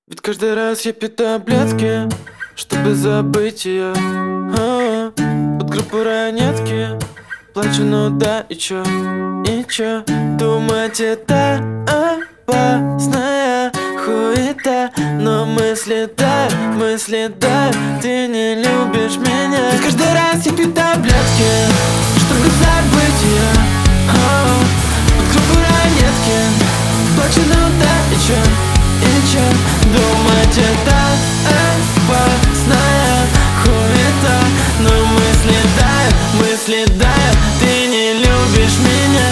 Ведь каждый раз я пью таблетки, чтобы забыть ее. Под группу ранетки плачу, ну да, и чё? Думать это опасная хуета, но мысли да, ты не любишь меня. Ведь каждый раз я пью таблетки, чтобы забыть ее. Под группу ранетки плачу, ну да, и чё? Думать это опасная хуета, но мысли тают, ты не любишь меня.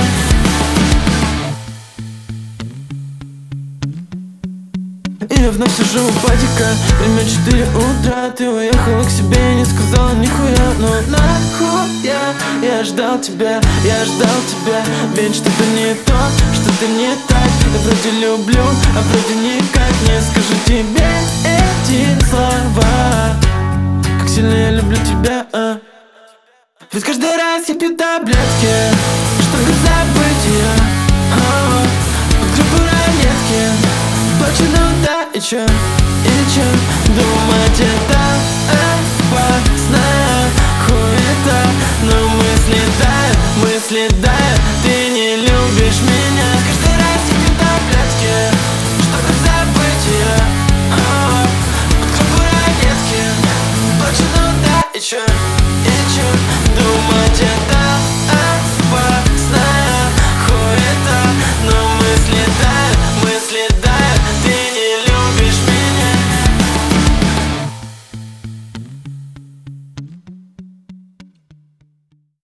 И я вновь сижу у падика, время 4 утра. Ты уехала к себе и не сказала нихуя. Но нахуя я ждал тебя, ведь что-то не то, что-то не так. Я вроде люблю, а вроде никак не скажу тебе эти слова. Как сильно я люблю тебя, Ведь каждый раз я пью таблетки, чтобы забыть ее. Под группу ранетки плачу, ну да, и чё? Думать